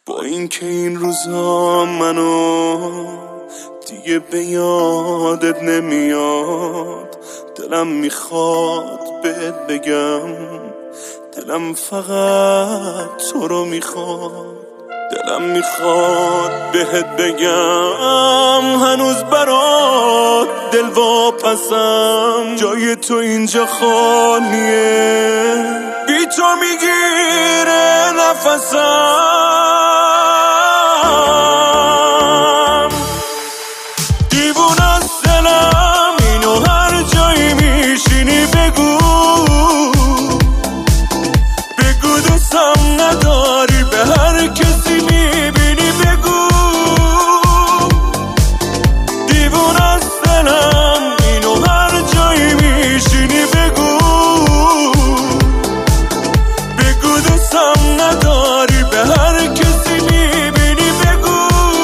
با اینکه این روزا منو دیگه به یادت نمیاد، دلم میخواد بهت بگم، دلم فقط تو رو میخواد، دلم میخواد بهت بگم هنوز برات دل واپسم، جای تو اینجا خالیه، بی تو میگیره نفسم، دیوونه است دلم اینو هر جایی میشینی بگو دوستم نداری، به هر کسی میبینی بگو، دیوونه است دلم اینو هر جایی میشینی بگو دوستم نداری، به هر کسی میبینی بگو.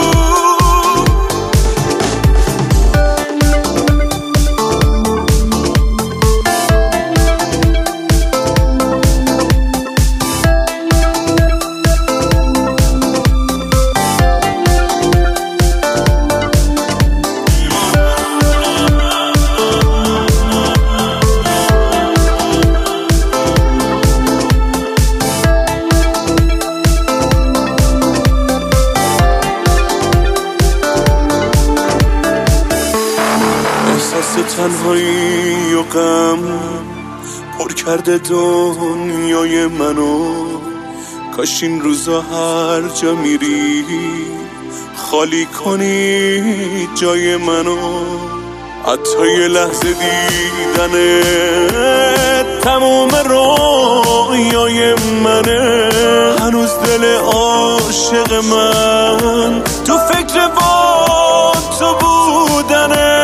احساس تنهایی و غم پر کرده دنیای منو، کاش این روزا هر جا میری خالی کنی جای منو، حتی یه لحظه دیدنه تموم رویای منه، هنوز دل عاشق من تو فکر با تو بودنه،